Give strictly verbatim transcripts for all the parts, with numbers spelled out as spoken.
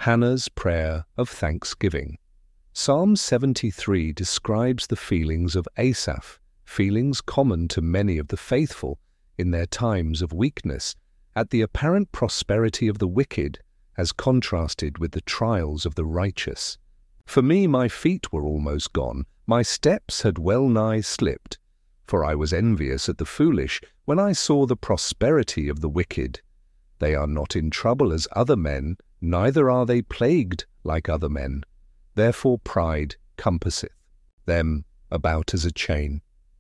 Hannah's prayer of thanksgiving. Psalm seventy-three describes the feelings of Asaph, feelings common to many of the faithful in their times of weakness, at the apparent prosperity of the wicked as contrasted with the trials of the righteous. For me my feet were almost gone, my steps had well nigh slipped, for I was envious at the foolish when I saw the prosperity of the wicked. They are not in trouble as other men, neither are they plagued like other men. Therefore pride compasseth them about as a chain.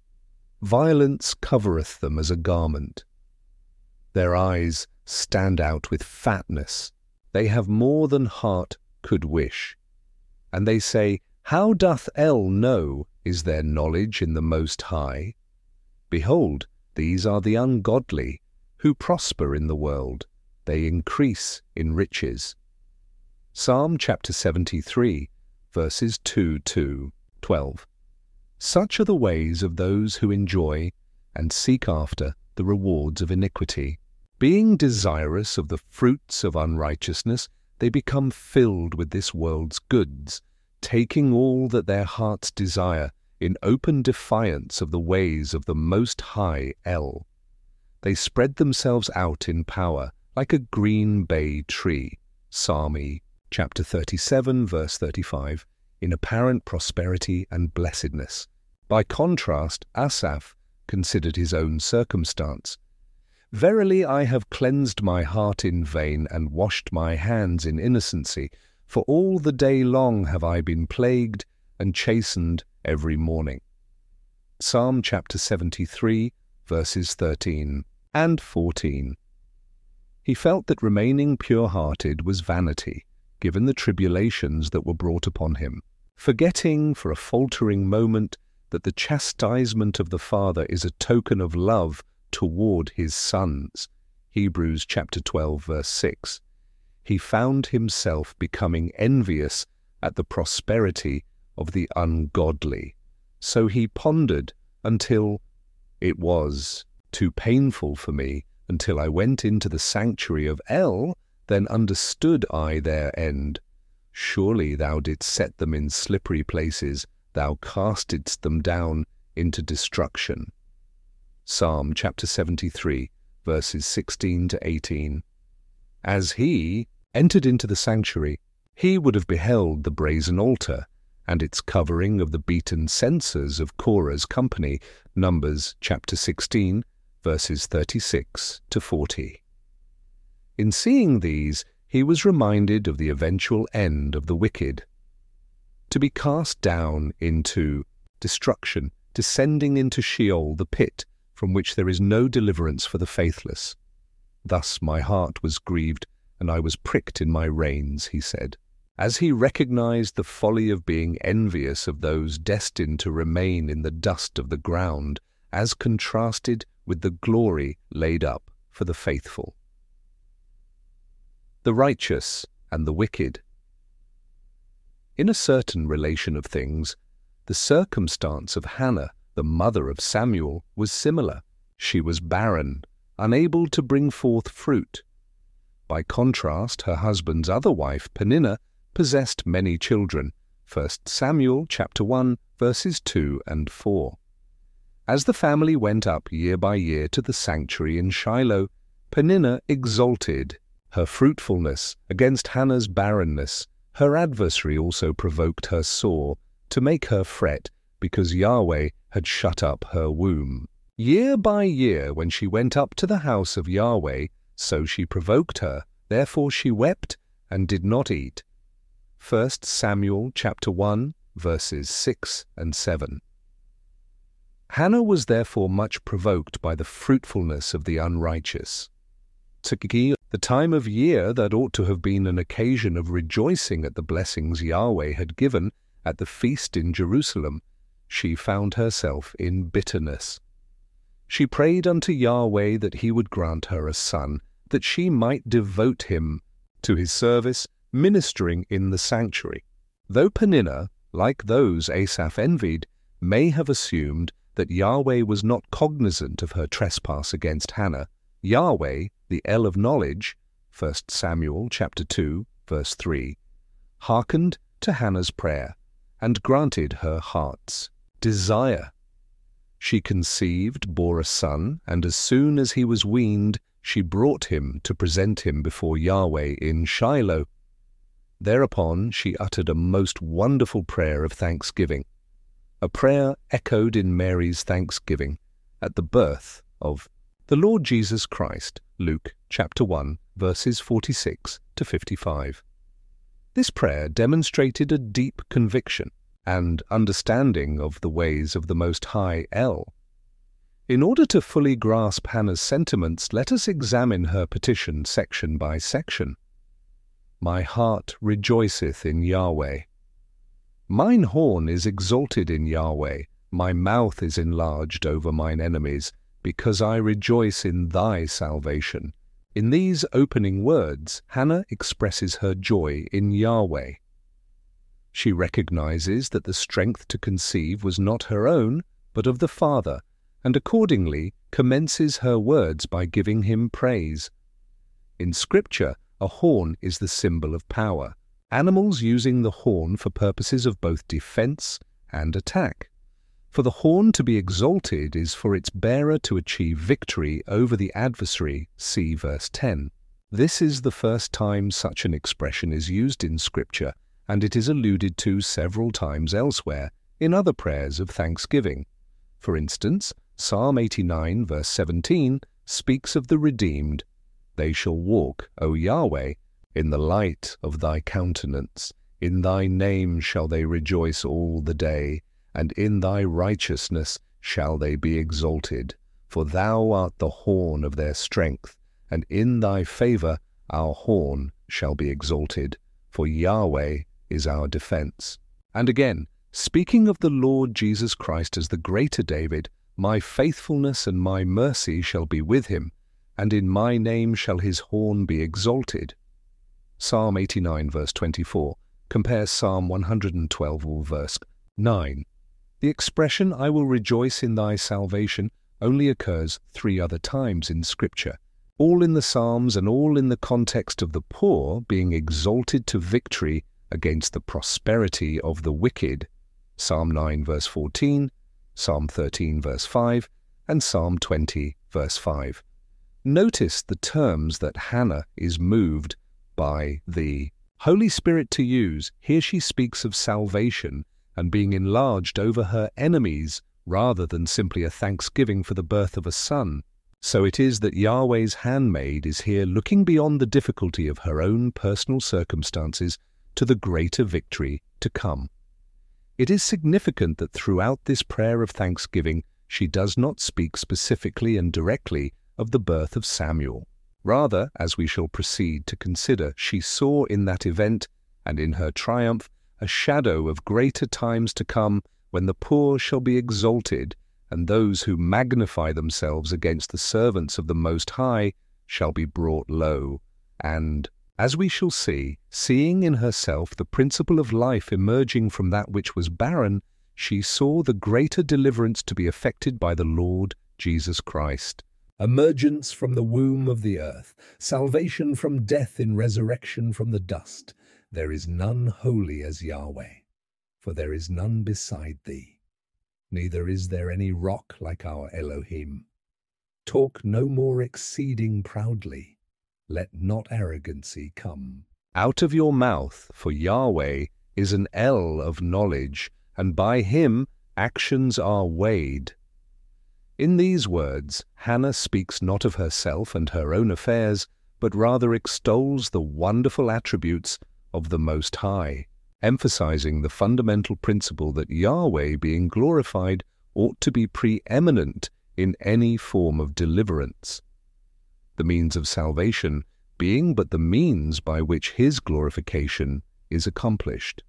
Violence covereth them as a garment. Their eyes stand out with fatness. They have more than heart could wish. And they say, How doth El know? Is there knowledge in the Most High? Behold, these are the ungodly, who prosper in the world. They increase in riches. Psalm chapter seventy-three, verses two to twelve. Such are the ways of those who enjoy and seek after the rewards of iniquity. Being desirous of the fruits of unrighteousness, they become filled with this world's goods, taking all that their hearts desire in open defiance of the ways of the Most High El. They spread themselves out in power like a green bay tree. Psalm chapter thirty-seven, verse thirty-five, in apparent prosperity and blessedness. By contrast, Asaph considered his own circumstance. Verily I have cleansed my heart in vain and washed my hands in innocency, for all the day long have I been plagued and chastened every morning. Psalm chapter seventy-three, verses thirteen and fourteen. He felt that remaining pure-hearted was vanity, given the tribulations that were brought upon him, forgetting for a faltering moment that the chastisement of the Father is a token of love toward his sons. Hebrews chapter twelve, verse six. He found himself becoming envious at the prosperity of the ungodly. So he pondered until it was too painful for me, until I went into the sanctuary of El, then understood I their end. Surely thou didst set them in slippery places, thou castedst them down into destruction. Psalm chapter seventy-three, verses sixteen to eighteen. As he entered into the sanctuary, he would have beheld the brazen altar, and its covering of the beaten censers of Korah's company, Numbers chapter sixteen, verses thirty-six to forty. In seeing these, he was reminded of the eventual end of the wicked, to be cast down into destruction, descending into Sheol, the pit, from which there is no deliverance for the faithless. Thus my heart was grieved, and I was pricked in my reins, he said, as he recognized the folly of being envious of those destined to remain in the dust of the ground, as contrasted with the glory laid up for the faithful. The righteous and the wicked. In a certain relation of things, the circumstance of Hannah, the mother of Samuel, was similar. She was barren, unable to bring forth fruit. By contrast, her husband's other wife, Peninnah, possessed many children. First Samuel chapter one, verses two and four. As the family went up year by year to the sanctuary in Shiloh, Peninnah exalted her fruitfulness against Hannah's barrenness. Her adversary also provoked her sore to make her fret, because Yahweh had shut up her womb. Year by year, when she went up to the house of Yahweh, so she provoked her. Therefore she wept and did not eat. First Samuel chapter one, verses six and seven. Hannah was therefore much provoked by the fruitfulness of the unrighteous. Tzidkii, the time of year that ought to have been an occasion of rejoicing at the blessings Yahweh had given at the feast in Jerusalem, she found herself in bitterness. She prayed unto Yahweh that he would grant her a son, that she might devote him to his service, ministering in the sanctuary. Though Peninnah, like those Asaph envied, may have assumed that Yahweh was not cognizant of her trespass against Hannah, Yahweh, the El of knowledge, First Samuel chapter two, verse three, hearkened to Hannah's prayer, and granted her heart's desire. She conceived, bore a son, and as soon as he was weaned, she brought him to present him before Yahweh in Shiloh. Thereupon she uttered a most wonderful prayer of thanksgiving, a prayer echoed in Mary's thanksgiving at the birth of the Lord Jesus Christ, Luke chapter one, verses forty-six to fifty-five. This prayer demonstrated a deep conviction and understanding of the ways of the Most High El. In order to fully grasp Hannah's sentiments, let us examine her petition section by section. My heart rejoiceth in Yahweh. Mine horn is exalted in Yahweh, my mouth is enlarged over mine enemies, because I rejoice in thy salvation. In these opening words, Hannah expresses her joy in Yahweh. She recognizes that the strength to conceive was not her own, but of the Father, and accordingly commences her words by giving him praise. In Scripture, a horn is the symbol of power, animals using the horn for purposes of both defense and attack. For the horn to be exalted is for its bearer to achieve victory over the adversary, see verse ten. This is the first time such an expression is used in Scripture, and it is alluded to several times elsewhere in other prayers of thanksgiving. For instance, Psalm eighty-nine, verse seventeen, speaks of the redeemed. They shall walk, O Yahweh, in the light of thy countenance. In thy name shall they rejoice all the day, and in thy righteousness shall they be exalted. For thou art the horn of their strength, and in thy favour our horn shall be exalted. For Yahweh is our defence. And again, speaking of the Lord Jesus Christ as the greater David, my faithfulness and my mercy shall be with him, and in my name shall his horn be exalted. Psalm eighty-nine, verse twenty-four, compares Psalm one hundred twelve, verse nine. The expression, I will rejoice in thy salvation, only occurs three other times in Scripture, all in the Psalms and all in the context of the poor being exalted to victory against the prosperity of the wicked. Psalm nine, verse fourteen, Psalm thirteen, verse five, and Psalm twenty, verse five. Notice the terms that Hannah is moved by the Holy Spirit to use. Here she speaks of salvation and being enlarged over her enemies rather than simply a thanksgiving for the birth of a son. So it is that Yahweh's handmaid is here looking beyond the difficulty of her own personal circumstances to the greater victory to come. It is significant that throughout this prayer of thanksgiving, she does not speak specifically and directly of the birth of Samuel. Rather, as we shall proceed to consider, she saw in that event and in her triumph a shadow of greater times to come when the poor shall be exalted, and those who magnify themselves against the servants of the Most High shall be brought low. And, as we shall see, seeing in herself the principle of life emerging from that which was barren, she saw the greater deliverance to be effected by the Lord Jesus Christ. Emergence from the womb of the earth, salvation from death in resurrection from the dust. There is none holy as Yahweh, for there is none beside thee. Neither is there any rock like our Elohim. Talk no more exceeding proudly. Let not arrogancy come out of your mouth, for Yahweh is an El of knowledge, and by him actions are weighed. In these words, Hannah speaks not of herself and her own affairs, but rather extols the wonderful attributes of the Most High, emphasizing the fundamental principle that Yahweh, being glorified, ought to be preeminent in any form of deliverance, the means of salvation being but the means by which his glorification is accomplished.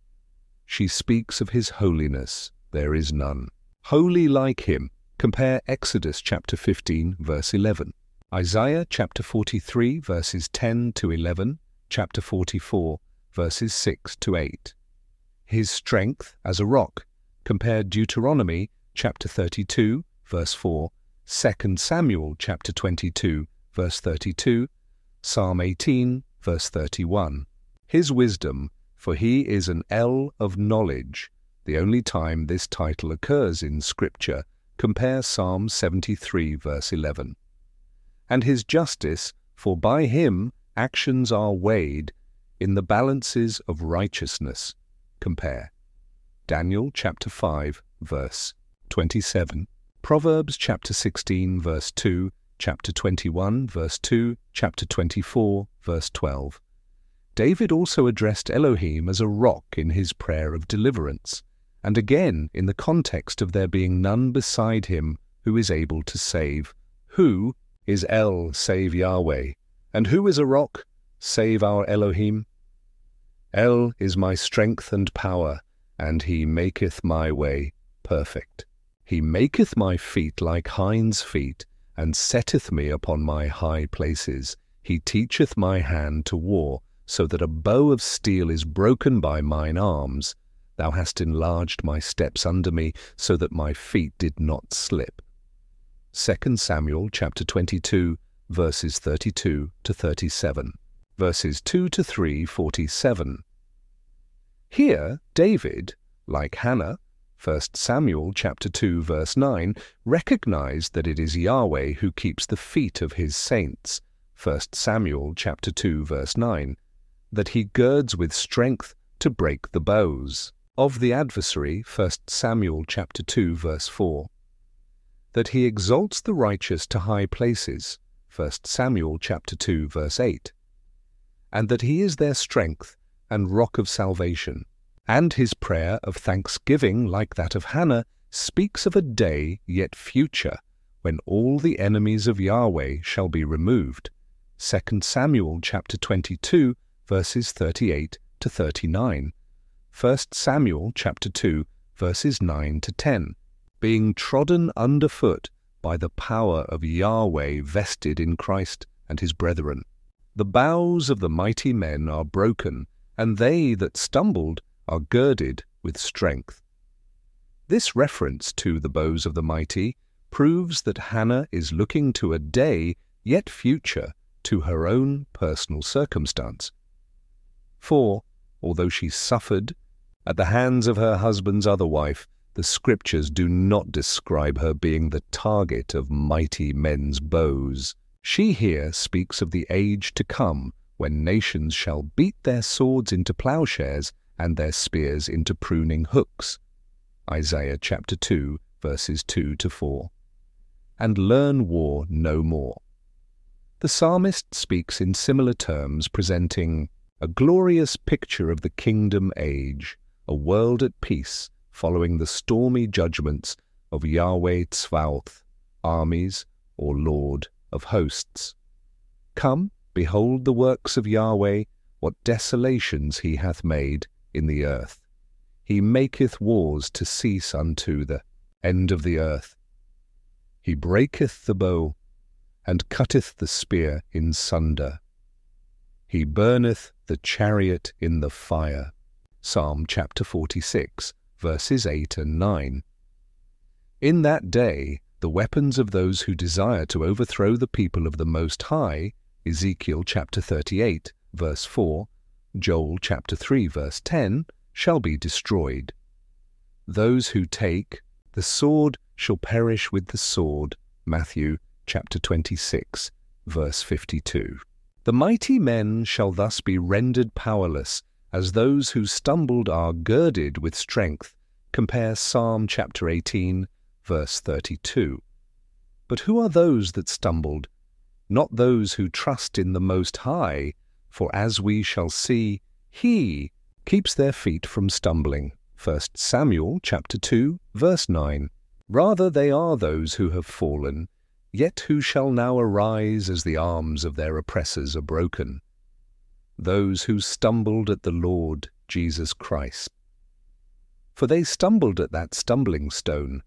She speaks of his holiness, there is none holy like him. Compare Exodus chapter fifteen, verse eleven, Isaiah chapter forty-three, verses ten to eleven, chapter forty-four, verses six to eight. His strength as a rock. Compare Deuteronomy chapter thirty-two, verse four, Second Samuel chapter twenty-two, verse thirty-two, Psalm eighteen, verse thirty-one, His wisdom, for he is an El of knowledge, the only time this title occurs in Scripture. Compare Psalm seventy-three, verse eleven. And his justice, for by him actions are weighed in the balances of righteousness. Compare Daniel chapter five, verse twenty-seven, Proverbs chapter sixteen, verse two, chapter twenty-one, verse two, chapter twenty-four, verse twelve. David also addressed Elohim as a rock in his prayer of deliverance, and again in the context of there being none beside him who is able to save. Who is El save Yahweh? And who is a rock save our Elohim? El is my strength and power, and he maketh my way perfect. He maketh my feet like hinds' feet, and setteth me upon my high places. He teacheth my hand to war, so that a bow of steel is broken by mine arms. Thou hast enlarged my steps under me, so that my feet did not slip. Second Samuel chapter twenty-two, verses thirty-two to thirty-seven. Verses two to three, forty-seven. Here, David, like Hannah, First Samuel chapter two, verse nine, recognized that it is Yahweh who keeps the feet of his saints, First Samuel chapter two, verse nine, that he girds with strength to break the bows of the adversary, First Samuel chapter two, verse four, that he exalts the righteous to high places, First Samuel chapter two, verse eight, and that he is their strength and rock of salvation. And his prayer of thanksgiving, like that of Hannah, speaks of a day yet future, when all the enemies of Yahweh shall be removed. Second Samuel chapter twenty-two, verses thirty-eight to thirty-nine. First Samuel chapter two, verses nine to ten. Being trodden underfoot by the power of Yahweh vested in Christ and his brethren. The bows of the mighty men are broken, and they that stumbled are girded with strength. This reference to the bows of the mighty proves that Hannah is looking to a day yet future to her own personal circumstance. For, although she suffered at the hands of her husband's other wife, the Scriptures do not describe her being the target of mighty men's bows. She here speaks of the age to come, when nations shall beat their swords into plowshares and their spears into pruning hooks. Isaiah chapter two, verses two to four. And learn war no more. The psalmist speaks in similar terms, presenting a glorious picture of the kingdom age, a world at peace, following the stormy judgments of Yahweh Tzvaoth, armies, or Lord of hosts. Come, behold the works of Yahweh, what desolations he hath made in the earth. He maketh wars to cease unto the end of the earth. He breaketh the bow, and cutteth the spear in sunder. He burneth the chariot in the fire. Psalm chapter forty-six, verses eight and nine. In that day, the weapons of those who desire to overthrow the people of the Most High, Ezekiel chapter thirty-eight, verse four, Joel chapter three, verse ten, shall be destroyed. Those who take the sword shall perish with the sword, Matthew chapter twenty-six, verse fifty-two. The mighty men shall thus be rendered powerless, as those who stumbled are girded with strength. Compare Psalm chapter eighteen, verse thirty-two. But who are those that stumbled? Not those who trust in the Most High, for as we shall see, He keeps their feet from stumbling. First Samuel chapter two, verse nine. Rather they are those who have fallen, yet who shall now arise as the arms of their oppressors are broken. Those who stumbled at the Lord Jesus Christ. For they stumbled at that stumbling stone.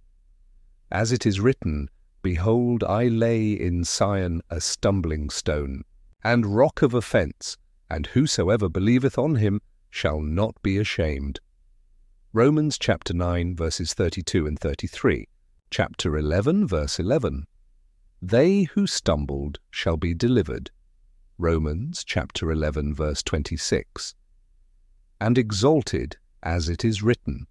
As it is written, Behold, I lay in Sion a stumbling stone, and rock of offence, and whosoever believeth on him shall not be ashamed. Romans chapter nine, verses thirty-two and thirty-three. Chapter eleven, verse eleven. They who stumbled shall be delivered. Romans chapter eleven, verse twenty-six. and exalted, as it is written.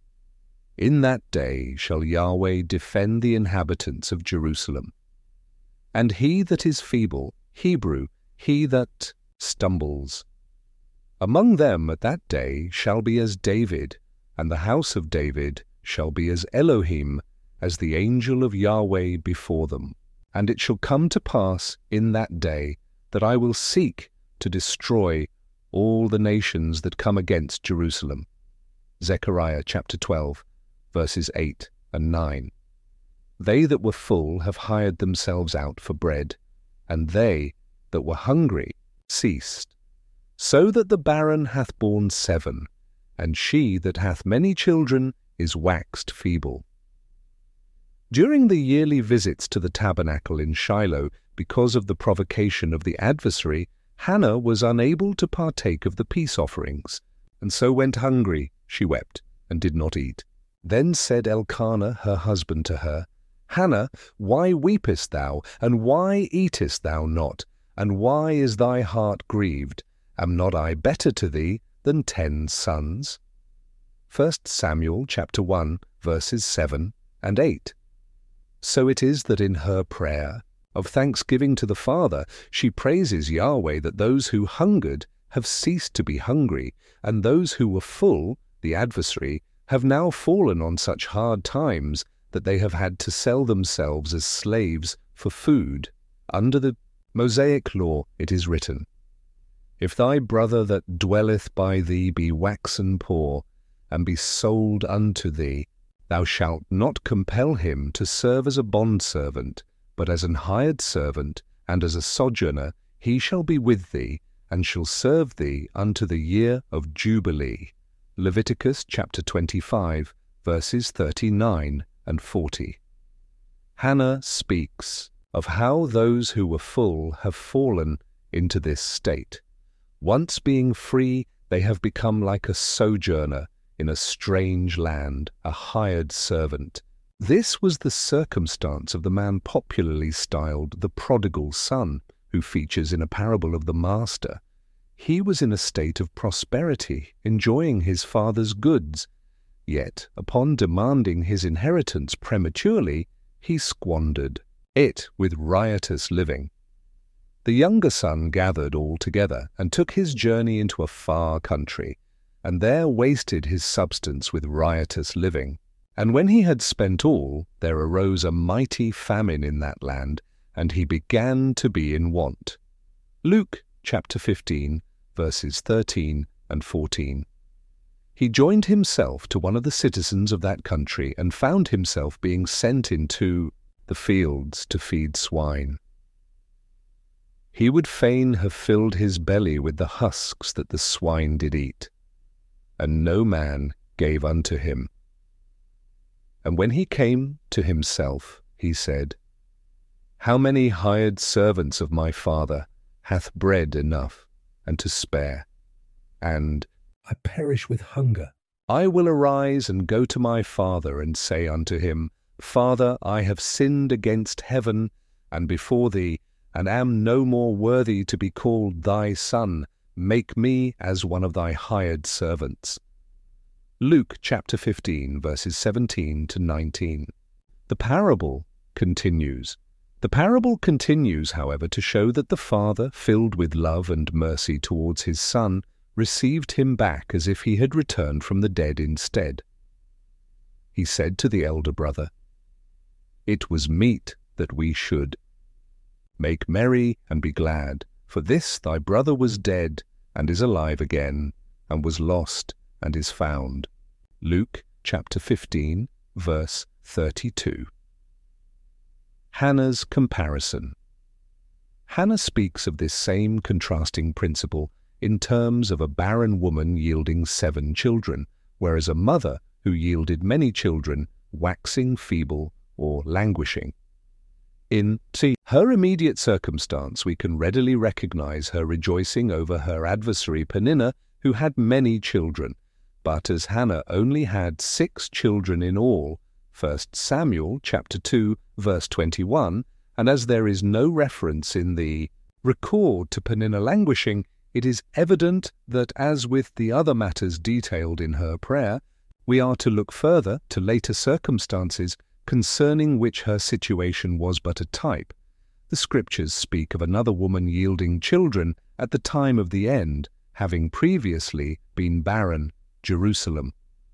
In that day shall Yahweh defend the inhabitants of Jerusalem. And he that is feeble, Hebrew, he that stumbles. Among them at that day shall be as David, and the house of David shall be as Elohim, as the angel of Yahweh before them. And it shall come to pass in that day that I will seek to destroy all the nations that come against Jerusalem. Zechariah chapter twelve, verses eight and nine. They that were full have hired themselves out for bread, and they that were hungry ceased. So that the barren hath borne seven, and she that hath many children is waxed feeble. During the yearly visits to the tabernacle in Shiloh, because of the provocation of the adversary, Hannah was unable to partake of the peace offerings, and so went hungry. She wept, and did not eat. Then said Elkanah her husband to her, Hannah, why weepest thou, and why eatest thou not, and why is thy heart grieved? Am not I better to thee than ten sons? First Samuel chapter one, verses seven and eight. So it is that in her prayer of thanksgiving to the Father, she praises Yahweh that those who hungered have ceased to be hungry, and those who were full, the adversary, have now fallen on such hard times that they have had to sell themselves as slaves for food. Under the Mosaic law it is written, If thy brother that dwelleth by thee be waxen poor, and be sold unto thee, thou shalt not compel him to serve as a bondservant, but as an hired servant, and as a sojourner he shall be with thee, and shall serve thee unto the year of Jubilee. Leviticus chapter twenty-five, verses thirty-nine and forty. Hannah speaks of how those who were full have fallen into this state. Once being free, they have become like a sojourner in a strange land, a hired servant. This was the circumstance of the man popularly styled the prodigal son, who features in a parable of the master. He was in a state of prosperity, enjoying his father's goods. Yet, upon demanding his inheritance prematurely, he squandered it with riotous living. The younger son gathered all together, and took his journey into a far country, and there wasted his substance with riotous living. And when he had spent all, there arose a mighty famine in that land, and he began to be in want. Luke chapter fifteen, verses thirteen and fourteen. He joined himself to one of the citizens of that country, and found himself being sent into the fields to feed swine. He would fain have filled his belly with the husks that the swine did eat, and no man gave unto him. And when he came to himself, he said, How many hired servants of my father hath bread enough and to spare, and I perish with hunger? I will arise and go to my father, and say unto him, Father, I have sinned against heaven and before thee, and am no more worthy to be called thy son. Make me as one of thy hired servants. Luke chapter fifteen, verses seventeen to nineteen. The parable continues. The parable continues, however, to show that the father, filled with love and mercy towards his son, received him back as if he had returned from the dead instead. He said to the elder brother, It was meet that we should. Make merry and be glad, for this thy brother was dead, and is alive again, and was lost, and is found. Luke chapter fifteen, verse thirty-two. Hannah's comparison. Hannah speaks of this same contrasting principle in terms of a barren woman yielding seven children, whereas a mother who yielded many children, waxing feeble or languishing. In see, her immediate circumstance, we can readily recognize her rejoicing over her adversary Peninnah, who had many children. But as Hannah only had six children in all, First Samuel chapter two, verse twenty-one, and as there is no reference in the record to Peninnah languishing, it is evident that, as with the other matters detailed in her prayer, we are to look further to later circumstances concerning which her situation was but a type. The Scriptures speak of another woman yielding children at the time of the end, having previously been barren, Jerusalem.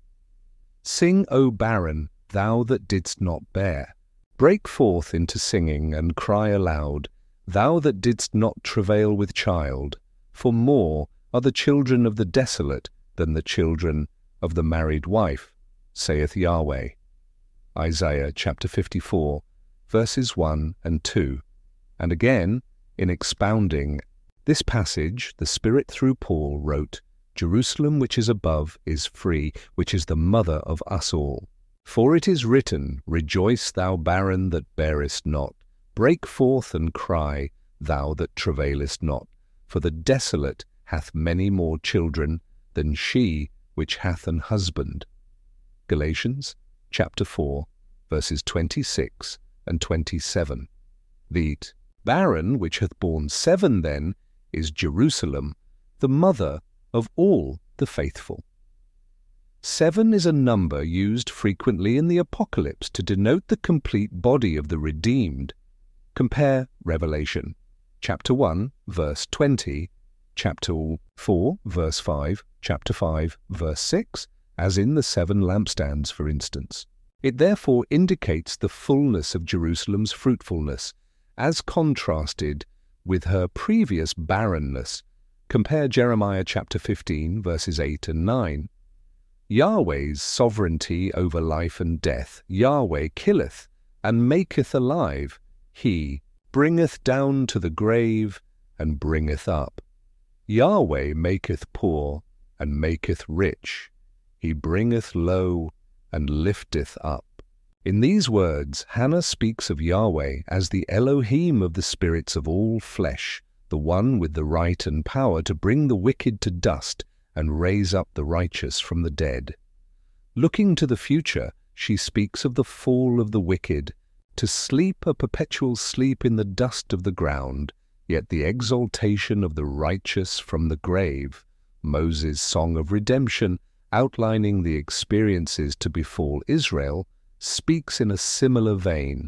Sing, O barren, thou that didst not bear. Break forth into singing and cry aloud, thou that didst not travail with child, for more are the children of the desolate than the children of the married wife, saith Yahweh. Isaiah chapter fifty-four, verses one and two. And again, in expounding this passage, the Spirit through Paul wrote, Jerusalem which is above is free, which is the mother of us all. For it is written, Rejoice, thou barren that bearest not. Break forth and cry, thou that travailest not. For the desolate hath many more children than she which hath an husband. Galatians chapter four, verses twenty-six and twenty-seven. The barren which hath borne seven, then, is Jerusalem, the mother of all the faithful. Seven is a number used frequently in the Apocalypse to denote the complete body of the redeemed. Compare Revelation, chapter one, verse twenty, chapter four, verse five, chapter five, verse six, as in the seven lampstands, for instance. It therefore indicates the fullness of Jerusalem's fruitfulness, as contrasted with her previous barrenness. Compare Jeremiah chapter fifteen, verses eight and nine. Yahweh's sovereignty over life and death. Yahweh killeth and maketh alive. He bringeth down to the grave and bringeth up. Yahweh maketh poor and maketh rich. He bringeth low and lifteth up. In these words, Hannah speaks of Yahweh as the Elohim of the spirits of all flesh, the one with the right and power to bring the wicked to dust and raise up the righteous from the dead. Looking to the future, she speaks of the fall of the wicked, to sleep a perpetual sleep in the dust of the ground, yet the exaltation of the righteous from the grave. Moses' song of redemption, outlining the experiences to befall Israel, speaks in a similar vein.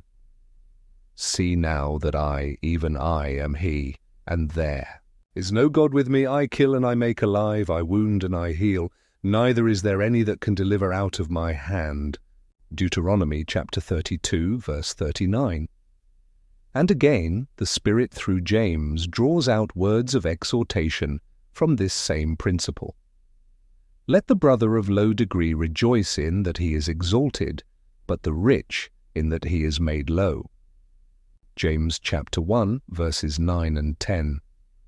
See now that I, even I, am he, and there is no God with me. I kill and I make alive, I wound and I heal. Neither is there any that can deliver out of my hand. Deuteronomy chapter thirty-two, verse thirty-nine. And again, the Spirit through James draws out words of exhortation from this same principle. Let the brother of low degree rejoice in that he is exalted, but the rich in that he is made low. James chapter one, verses nine and ten.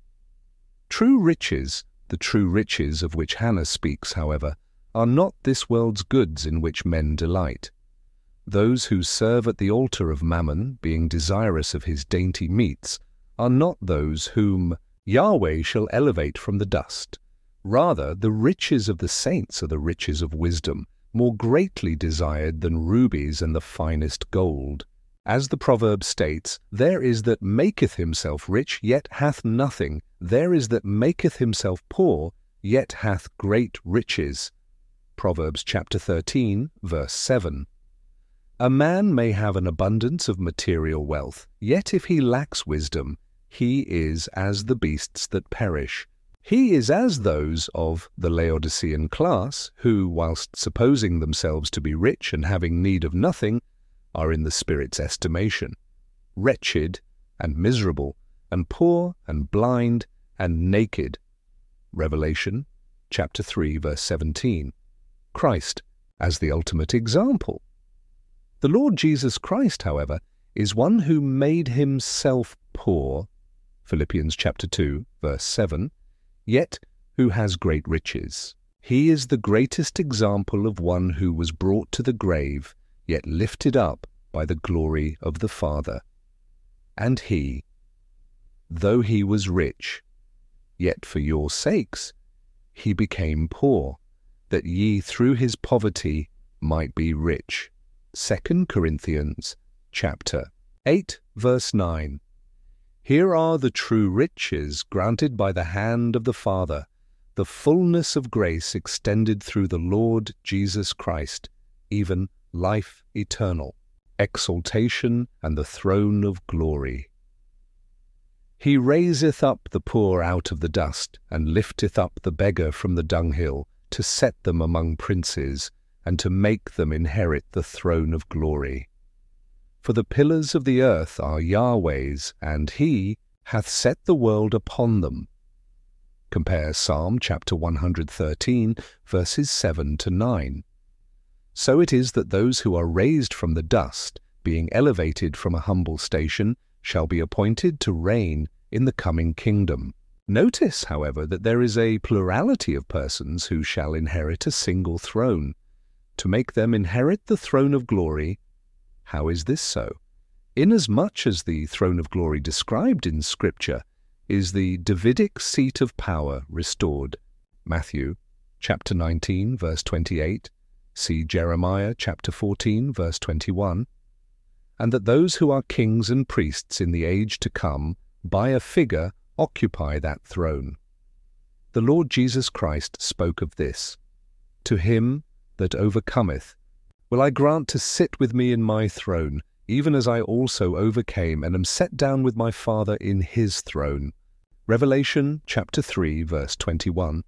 True riches, the true riches of which Hannah speaks, however, are not this world's goods in which men delight. Those who serve at the altar of Mammon, being desirous of his dainty meats, are not those whom Yahweh shall elevate from the dust. Rather, the riches of the saints are the riches of wisdom, more greatly desired than rubies and the finest gold. As the proverb states, there is that maketh himself rich, yet hath nothing. There is that maketh himself poor, yet hath great riches. Proverbs chapter thirteen, verse seven. A man may have an abundance of material wealth, yet if he lacks wisdom, he is as the beasts that perish. He is as those of the Laodicean class, who, whilst supposing themselves to be rich and having need of nothing, are in the Spirit's estimation wretched and miserable, and poor and blind and naked. Revelation chapter three, verse seventeen. Christ as the ultimate example. The Lord Jesus Christ, however, is one who made himself poor, Philippians chapter two, verse seven, yet who has great riches. He is the greatest example of one who was brought to the grave, yet lifted up by the glory of the Father. And he, though he was rich, yet for your sakes he became poor, that ye through his poverty might be rich. Second Corinthians chapter eight, verse nine. Here are the true riches granted by the hand of the Father, the fullness of grace extended through the Lord Jesus Christ, even life eternal, exaltation and the throne of glory. He raiseth up the poor out of the dust, and lifteth up the beggar from the dunghill, to set them among princes, and to make them inherit the throne of glory. For the pillars of the earth are Yahweh's, and he hath set the world upon them. Compare Psalm chapter one hundred thirteen, verses seven to nine. So it is that those who are raised from the dust, being elevated from a humble station, shall be appointed to reign in the coming kingdom. Notice, however, that there is a plurality of persons who shall inherit a single throne. To make them inherit the throne of glory. How is this so? Inasmuch as the throne of glory described in Scripture is the Davidic seat of power restored. Matthew chapter nineteen, verse twenty-eight. See Jeremiah chapter fourteen, verse twenty-one. And that those who are kings and priests in the age to come, by a figure, occupy that throne. The Lord Jesus Christ spoke of this. To him that overcometh will I grant to sit with me in my throne, even as I also overcame and am set down with my Father in his throne. Revelation chapter three, verse twenty-one.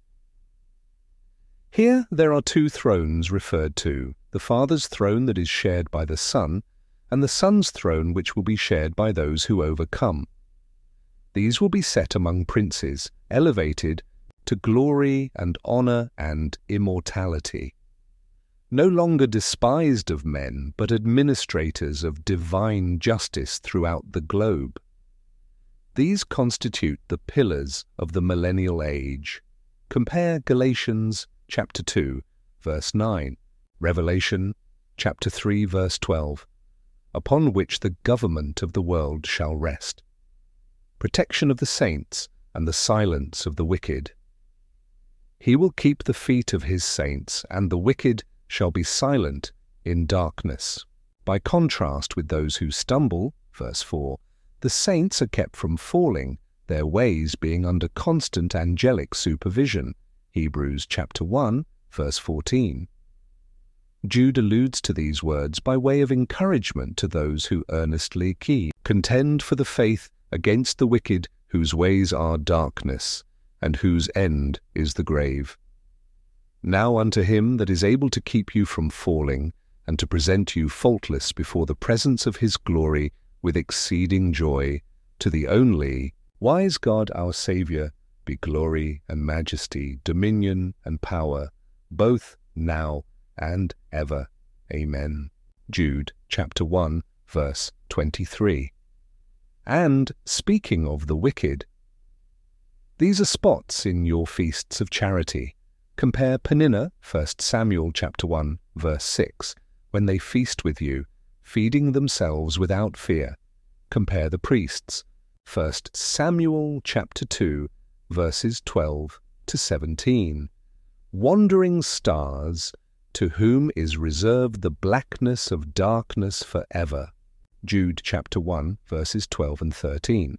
Here there are two thrones referred to, the Father's throne that is shared by the Son, and the Son's throne which will be shared by those who overcome. These will be set among princes, elevated to glory and honor and immortality. No longer despised of men, but administrators of divine justice throughout the globe. These constitute the pillars of the millennial age. Compare Galatians chapter two, verse nine, Revelation chapter three, verse twelve, upon which the government of the world shall rest. Protection of the saints and the silence of the wicked. He will keep the feet of his saints, and the wicked shall be silent in darkness. By contrast with those who stumble, verse four, the saints are kept from falling, their ways being under constant angelic supervision. Hebrews chapter one, verse fourteen. Jude alludes to these words by way of encouragement to those who earnestly keep, contend for the faith against the wicked, whose ways are darkness, and whose end is the grave. Now unto him that is able to keep you from falling, and to present you faultless before the presence of his glory with exceeding joy, to the only wise God our Saviour, be glory and majesty, dominion and power, both now and ever. Amen. Jude chapter one, verse twenty-three. And speaking of the wicked, these are spots in your feasts of charity. Compare Peninnah, First Samuel chapter one, verse six, when they feast with you, feeding themselves without fear. Compare the priests, First Samuel chapter two, verses twelve to seventeen. Wandering stars, to whom is reserved the blackness of darkness forever. Jude chapter one, verses twelve and thirteen.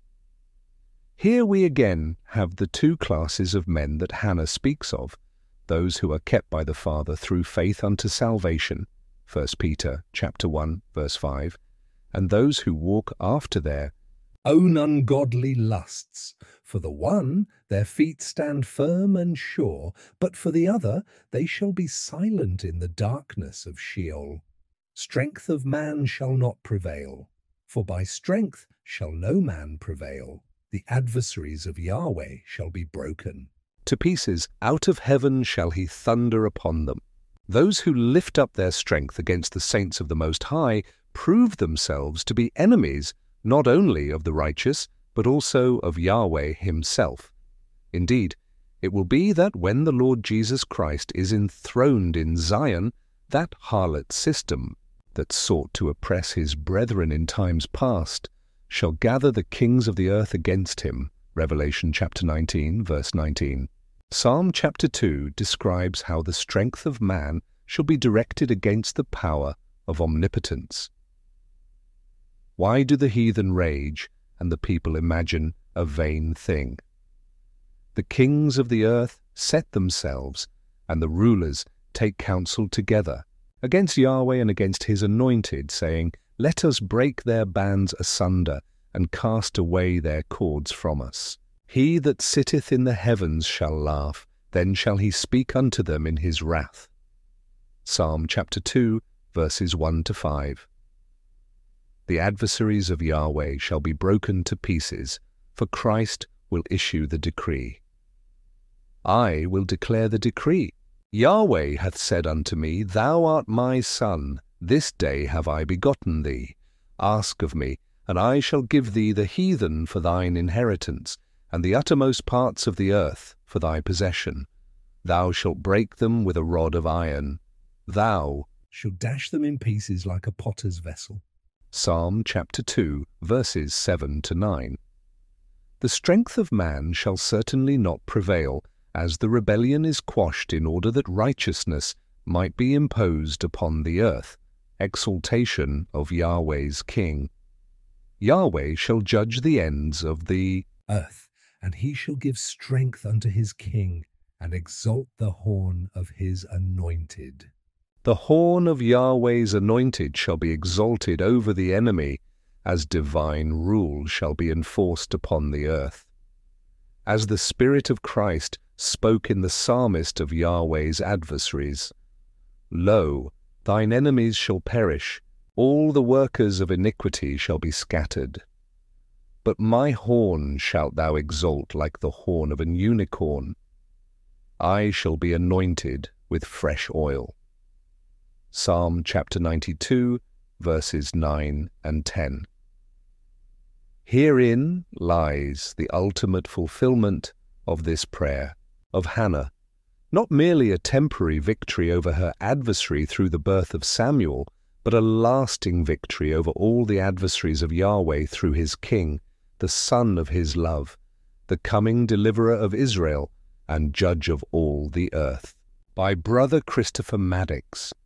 Here we again have the two classes of men that Hannah speaks of, those who are kept by the Father through faith unto salvation, First Peter chapter one, verse five, and those who walk after their own ungodly lusts. For the one, their feet stand firm and sure, but for the other, they shall be silent in the darkness of Sheol. Strength of man shall not prevail, for by strength shall no man prevail. The adversaries of Yahweh shall be broken to pieces. Out of heaven shall he thunder upon them. Those who lift up their strength against the saints of the Most High prove themselves to be enemies not only of the righteous, but also of Yahweh himself. Indeed, it will be that when the Lord Jesus Christ is enthroned in Zion, that harlot system that sought to oppress his brethren in times past shall gather the kings of the earth against him. Revelation chapter nineteen, verse nineteen. Psalm chapter two describes how the strength of man shall be directed against the power of omnipotence. Why do the heathen rage, and the people imagine a vain thing. The kings of the earth set themselves, and the rulers take counsel together against Yahweh and against his anointed, saying, Let us break their bands asunder, and cast away their cords from us. He that sitteth in the heavens shall laugh, then shall he speak unto them in his wrath. Psalm chapter two, verses one to five. The adversaries of Yahweh shall be broken to pieces, for Christ will issue the decree. I will declare the decree. Yahweh hath said unto me, Thou art my son, this day have I begotten thee. Ask of me, and I shall give thee the heathen for thine inheritance, and the uttermost parts of the earth for thy possession. Thou shalt break them with a rod of iron. Thou shalt dash them in pieces like a potter's vessel. Psalm chapter two, verses seven to nine. The strength of man shall certainly not prevail, as the rebellion is quashed in order that righteousness might be imposed upon the earth, exaltation of Yahweh's king. Yahweh shall judge the ends of the earth, and he shall give strength unto his king, and exalt the horn of his anointed. The horn of Yahweh's anointed shall be exalted over the enemy, as divine rule shall be enforced upon the earth. As the Spirit of Christ spoke in the psalmist of Yahweh's adversaries, Lo, thine enemies shall perish, all the workers of iniquity shall be scattered. But my horn shalt thou exalt like the horn of an unicorn. I shall be anointed with fresh oil. Psalm chapter ninety-two, verses nine and ten. Herein lies the ultimate fulfillment of this prayer of Hannah, not merely a temporary victory over her adversary through the birth of Samuel, but a lasting victory over all the adversaries of Yahweh through his king, the son of his love, the coming deliverer of Israel and judge of all the earth. By Brother Christopher Maddox.